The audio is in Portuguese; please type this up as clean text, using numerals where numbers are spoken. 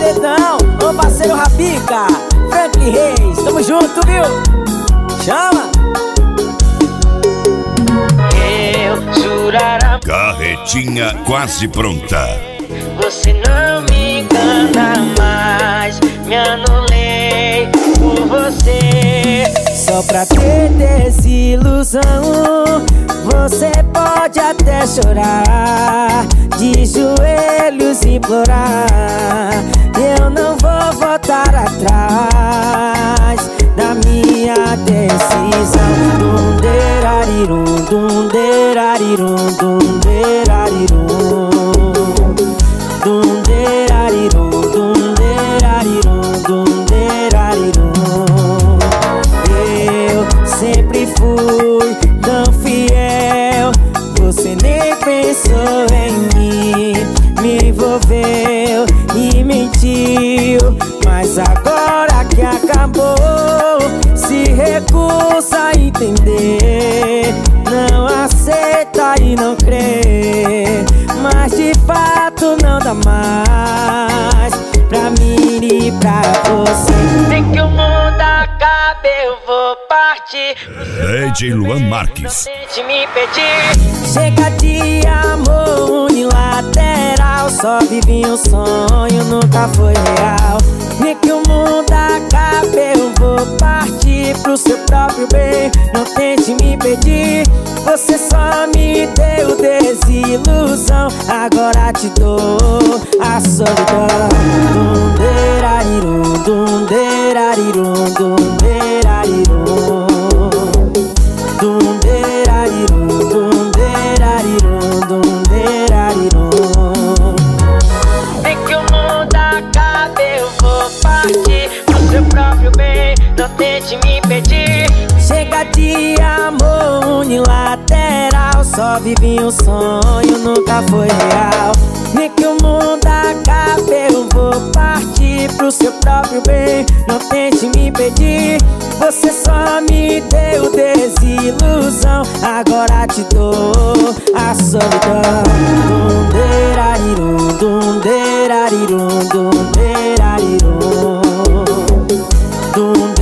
paredão, ô parceiro Rapica, Franklin Reis, tamo junto, viu? Chama! Eu jurará. Carretinha quase pronta. Você não me engana mais. Me anulei por você. Só pra ter desilusão, você pode até chorar, de joelhos implorar. Eu não vou voltar atrás da minha decisão. Dum-derarirum, dum-derarirum, dum-derarirum, dum-derarirum, dum-derarirum, dum-derarirum. Eu sempre fui tão fiel, você nem pensou em mim, me envolveu e mentiu. Mas agora que acabou, se recusa a entender, não aceita e não crê. Mas de fato não dá mais pra mim e pra você. Tem que o mundo acabe, eu vou partir. DJ Luan Marques. Tente me impedir. Chega de amor unilateral, só vivi um sonho, nunca foi real. Nem que o mundo acabe, eu vou partir pro seu próprio bem. Não tente me impedir, você só me deu desilusão. Agora te dou a solidão. Dum-derarirum, dum-derarirum, dum-derarirum, dum-derarirum, dum-derarirum, dum-derarirum. Nem que o mundo acabe, eu vou partir pro seu próprio bem. Não tente me impedir. Chega de amor unilateral, só vivi um sonho, nunca foi real. Nem que o mundo acabe, eu vou partir pro seu próprio bem. Não tente me impedir, você só me deu desilusão. Agora te dou a solidão. Dum-derarirum, dum-derarirum, dum-derarirum, dum-derarirum.